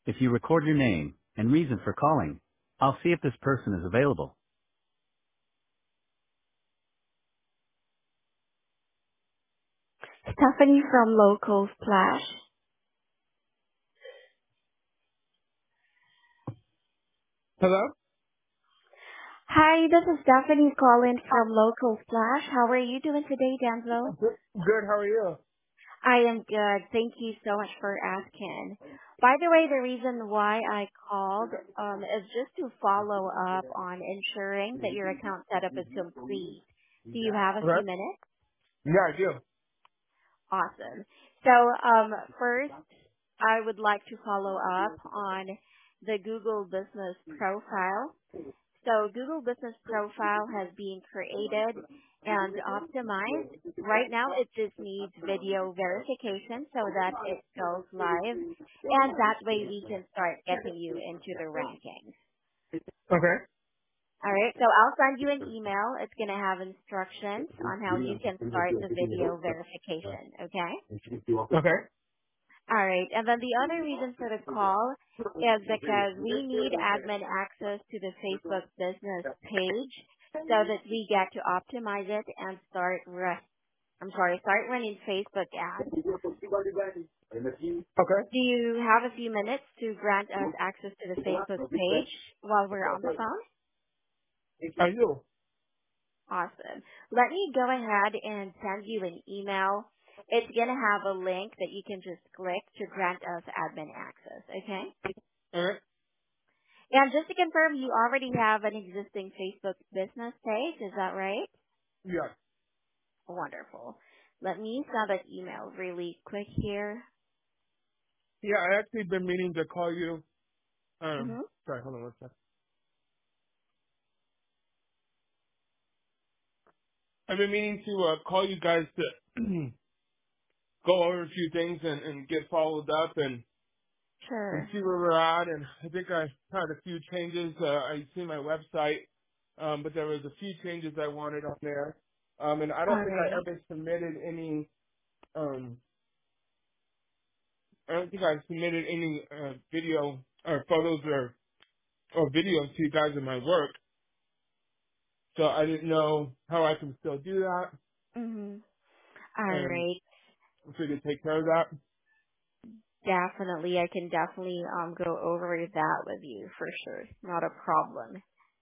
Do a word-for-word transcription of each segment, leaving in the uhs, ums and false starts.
If you record your name and reason for calling, I'll see if this person is available. Stephanie from Local Splash. Hello? Hi, this is Stephanie calling from Local Splash. How are you doing today, Danzo? Good, good, how are you? I am good. Thank you so much for asking. By the way, the reason why I called um, is just to follow up on ensuring that your account setup is complete. Do you have a few Okay. minutes? Yeah, I do. Awesome. So um, first, I would like to follow up on the Google Business Profile. So Google Business Profile has been created and optimized. Right now it just needs video verification so that it goes live, and that way we can start getting you into the rankings. Okay. Alright, so I'll send you an email. It's going to have instructions on how you can start the video verification, okay? Okay. Alright, and then the other reason for the call is because we need admin access to the Facebook business page so that we get to optimize it and start, ru- I'm sorry, start running Facebook ads. Okay. Do you have a few minutes to grant us access to the Facebook page while we're on the phone? I do. Awesome. Let me go ahead and send you an email. It's going to have a link that you can just click to grant us admin access, okay? Alright. And just to confirm, you already have an existing Facebook business page, is that right? Yeah. Wonderful. Let me send an email really quick here. Yeah, I actually been meaning to call you. Um, Mm-hmm. sorry, hold on one second. I've been meaning to uh, call you guys to go over a few things and, and get followed up and and Sure. see where we're at. And I think I had a few changes. Uh, I see my website, um, but there was a few changes I wanted on there. Um, and I don't All think I right. ever submitted any. Um, I don't think I submitted any uh, video or photos or or videos to you guys in my work. So I didn't know how I can still do that Mm-hmm. All and right. if we could take care of that. Definitely. I can definitely um go over that with you for sure. Not a problem.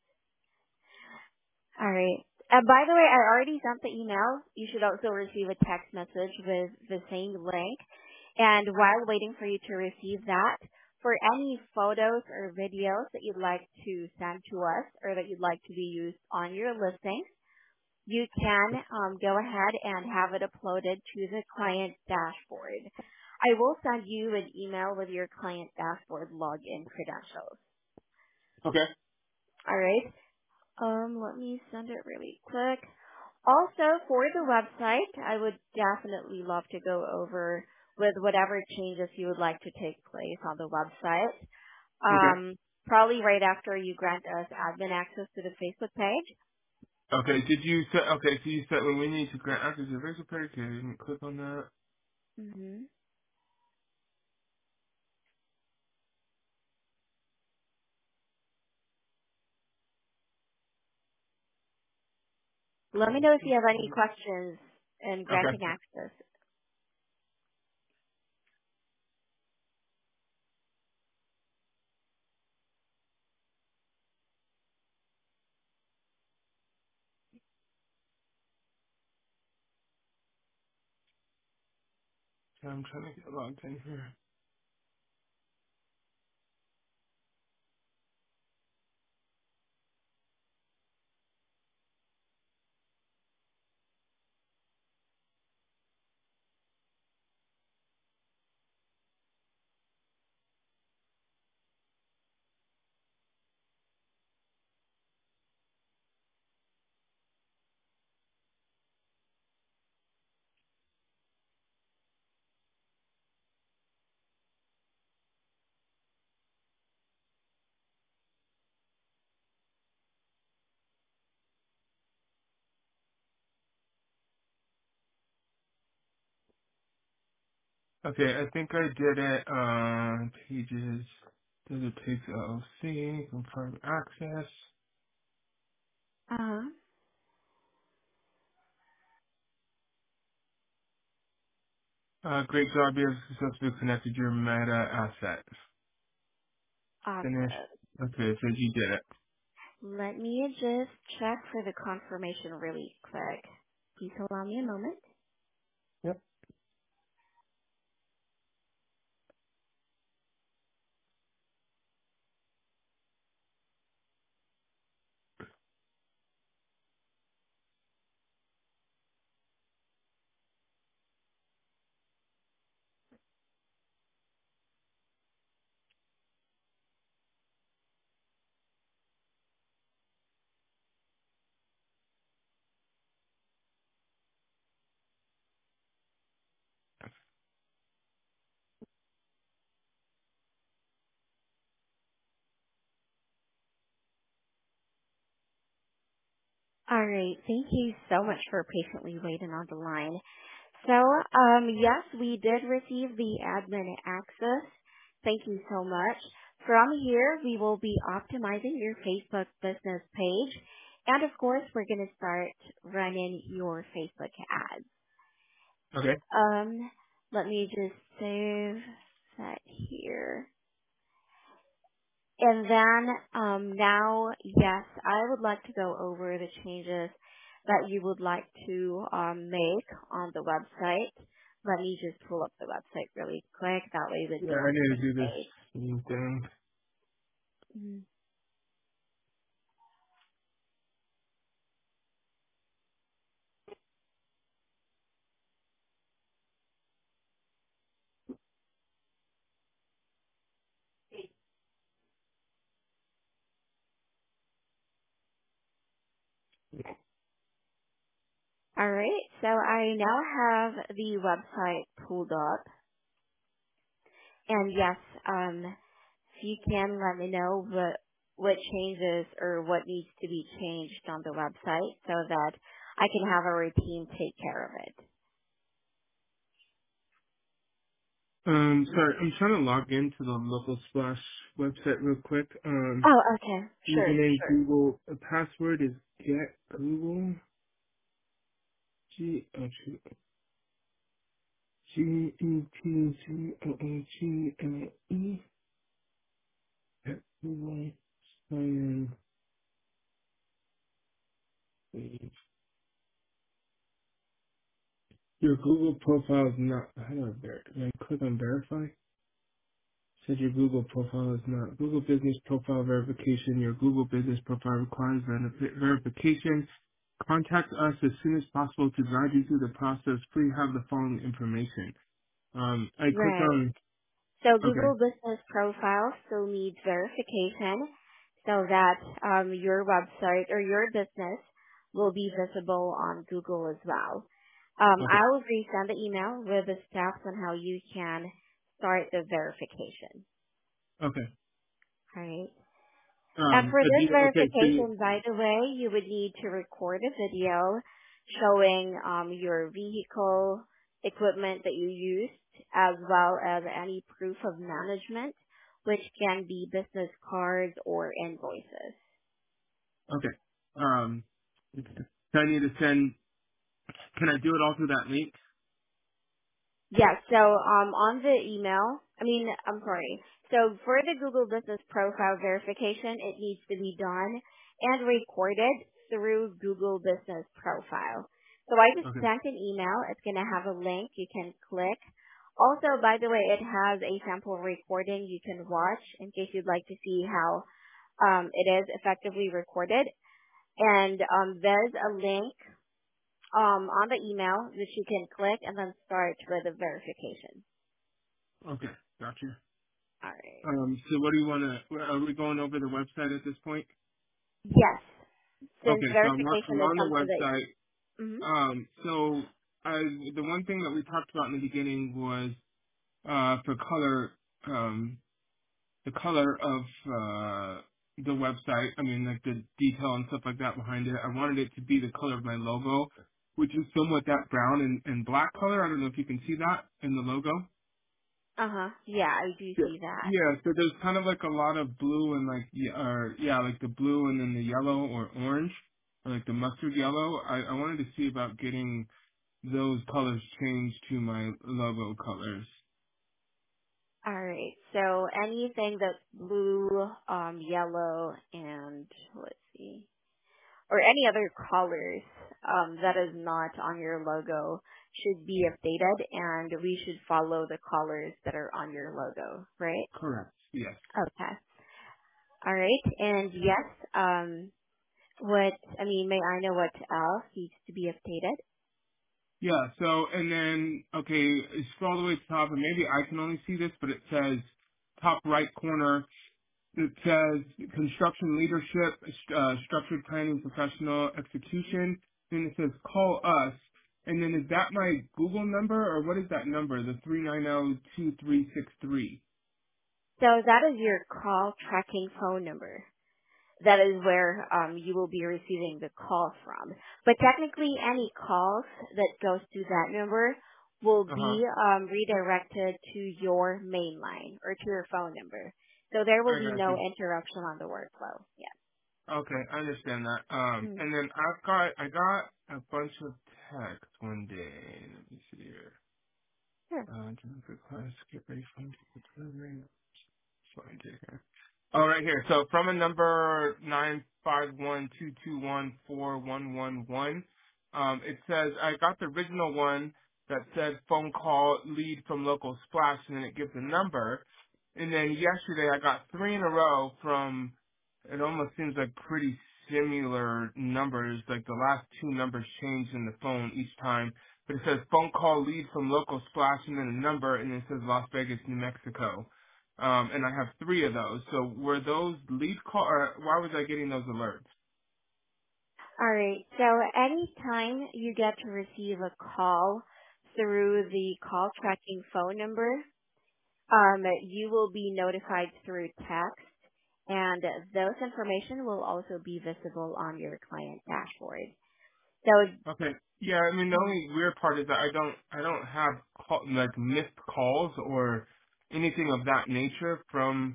All right. Uh, by the way, I already sent the email. You should also receive a text message with the same link. And while waiting for you to receive that, for any photos or videos that you'd like to send to us or that you'd like to be used on your listing, you can um, go ahead and have it uploaded to the client dashboard. I will send you an email with your client dashboard login credentials. Okay. All right. Um, let me send it really quick. Also, for the website, I would definitely love to go over with whatever changes you would like to take place on the website. Okay. Um, probably right after you grant us admin access to the Facebook page. Okay. Did you set? Okay. So you said when we need to grant access to the Facebook page, can you click on that? hmm Let me know if you have any questions in Okay. granting access. I'm trying to get logged in here. Okay, I think I did it on pages. Does it take L L C, confirm access? Uh-huh. Uh, great job, you have successfully connected your meta asset. Finish. Awesome. Okay, so you did it. Let me just check for the confirmation really quick. Please allow me a moment. Yep. All right. Thank you so much for patiently waiting on the line. So, um, yes, we did receive the admin access. Thank you so much. From here, we will be optimizing your Facebook business page. And of course, we're going to start running your Facebook ads. Okay. Um, let me just save that here. And then um, now, yes, I would like to go over the changes that you would like to um, make on the website. Let me just pull up the website really quick. That way we'd Yeah, be I on the need to same do this page. same thing. Mhm. All right, so I now have the website pulled up. And yes, um, if you can let me know what what changes or what needs to be changed on the website so that I can have our team take care of it. Um, sorry, I'm trying to log into the local splash website real quick. Um, Oh, okay. Sure, username sure. Google. The password is get Google. G oh, shoot. G E T G O O G L E. Get Google. Sign in. Your Google profile is not. How do I ver- Can I click on verify? Said your Google profile is not. Google Business Profile Verification. Your Google Business Profile requires ver- verification. Contact us as soon as possible to guide you through the process. Please have the following information. Um, I click Right. on. So Okay. Google Business Profile still needs verification so that um, your website or your business will be visible on Google as well. Um, Okay. I will resend the email with the steps on how you can start the verification. Okay. All right. And Um, for uh, do this you, okay. So you, verification, by the way, you would need to record a video showing um, your vehicle equipment that you used, as well as any proof of management, which can be business cards or invoices. okay. Um, so I need to send. Can I do it all through that link? Yes. So um, on the email, I mean, I'm sorry. So for the Google Business Profile verification, it needs to be done and recorded through Google Business Profile. So I just Okay. sent an email. It's going to have a link you can click. Also, by the way, it has a sample recording you can watch in case you'd like to see how um, it is effectively recorded. And um, there's a link um, on the email that you can click and then start with the verification. Okay. Gotcha. All right. Um, so what do you want to? Are we going over the website at this point? Yes, since Okay. So I'm on, I'm verification is on the something that. website. Mhm. Um, so I, the one thing that we talked about in the beginning was uh, for color, um, the color of uh, the website. I mean, like the detail and stuff like that behind it. I wanted it to be the color of my logo, which is somewhat that brown and, and black color. I don't know if you can see that in the logo. Uh-huh. Yeah, I do Yeah. see that. Yeah, so there's kind of like a lot of blue and like, yeah, or yeah, like the blue and then the yellow or orange, or like the mustard yellow. I, I wanted to see about getting those colors changed to my logo colors. All right. So anything that's blue, um, yellow, and let's see, or any other colors um, that is not on your logo should be updated, and we should follow the colors that are on your logo, right? Correct. Yes. Okay. All right. And yes, um, what I mean, may I know what else needs to be updated? Yeah, so, and then, okay, scroll all the way to the top, and maybe I can only see this, but it says top right corner, it says construction leadership, uh, structured planning, professional execution, then it says call us, and then is that my Google number, or what is that number, the three nine zero two three six three? So that is your call tracking phone number. That is where um, you will be receiving the call from. But technically, any calls that goes to that number will Uh-huh, be um, redirected to your main line or to your phone number. So there will I be got no you. interruption on the workflow. Yeah. Okay, I understand that. Um, Mm, and then I've got, I got a bunch of texts one day, let me see here. sure. Uh, Jennifer class, get ready for delivery. Find it here. Oh, right here. So from a number nine five one two two one four one one one, um, it says I got the original one that said phone call lead from local splash, and then it gives a number. And then yesterday I got three in a row from. It almost seems like pretty similar numbers. Like the last two numbers changed in the phone each time, but it says phone call lead from local splash, and then a number, and then it says Las Vegas, New Mexico. Um, and I have three of those. So were those lead call, or why was I getting those alerts? All right. So anytime you get to receive a call through the call tracking phone number, um, you will be notified through text, and those information will also be visible on your client dashboard. So, Okay. Yeah, I mean the mm, only weird part is that I don't, I don't have call, like missed calls or anything of that nature from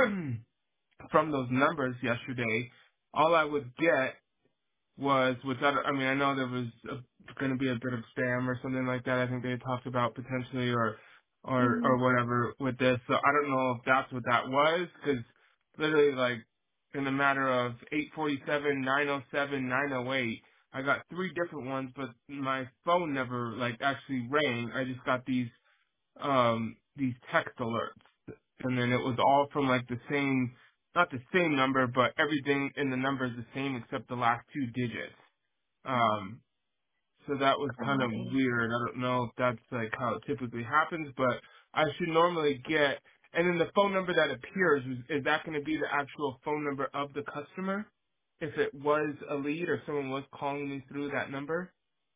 from those numbers yesterday. All I would get was, which I, don't- I mean, I know there was going to be a bit of spam or something like that. I think they talked about potentially, or or or mm, whatever with this. So I don't know if that's what that was, because literally, like in a matter of eight forty-seven, nine oh seven, nine oh eight, I got three different ones, but my phone never like actually rang. I just got these um these text alerts, and then it was all from like the same, not the same number, but everything in the number is the same except the last two digits. mm, Um, so that was kind got of it. weird. I don't know if that's like how it typically happens, but I should normally get. And then the phone number that appears, is, is that going to be the actual phone number of the customer? If it was a lead or someone was calling me through that number?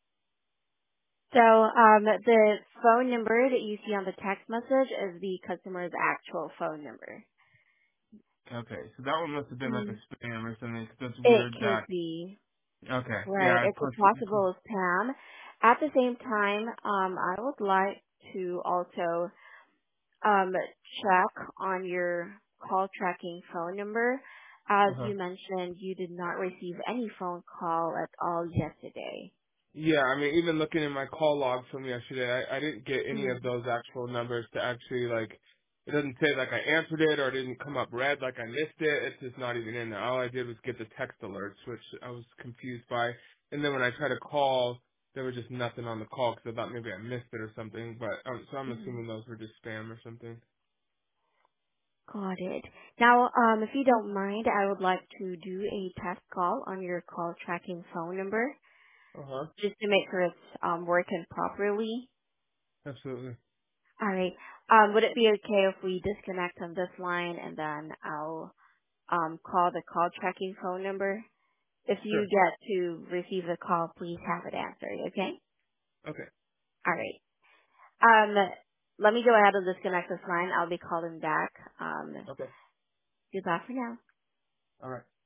So, um, the phone number that you see on the text message is the customer's actual phone number. Okay, so that one must have been like a Mm. spam or something. 'Cause that's It weird that. could be. Okay, yeah, Right. I It's a pushed it. possible spam. At the same time, um, I would like to also um, check on your call tracking phone number. As Uh huh. you mentioned, you did not receive any phone call at all yesterday. Yeah, I mean, even looking at my call logs from yesterday, I, I didn't get any Mm. of those actual numbers to actually like. It doesn't say like I answered it or it didn't come up red like I missed it. It's just not even in there. All I did was get the text alerts, which I was confused by. And then when I tried to call, there was just nothing on the call because I thought maybe I missed it or something. But um, so I'm Mm. assuming those were just spam or something. Got it. Now, um, if you don't mind, I would like to do a test call on your call tracking phone number Uh huh. just to make sure it's um, working properly. Absolutely. All right. Um, would it be okay if we disconnect on this line and then I'll um, call the call tracking phone number? If you Sure. get to receive the call, please have it answered, okay? Okay. All right. Um, let me go ahead and disconnect this line. I'll be calling back. Um, Okay. goodbye for now. All right.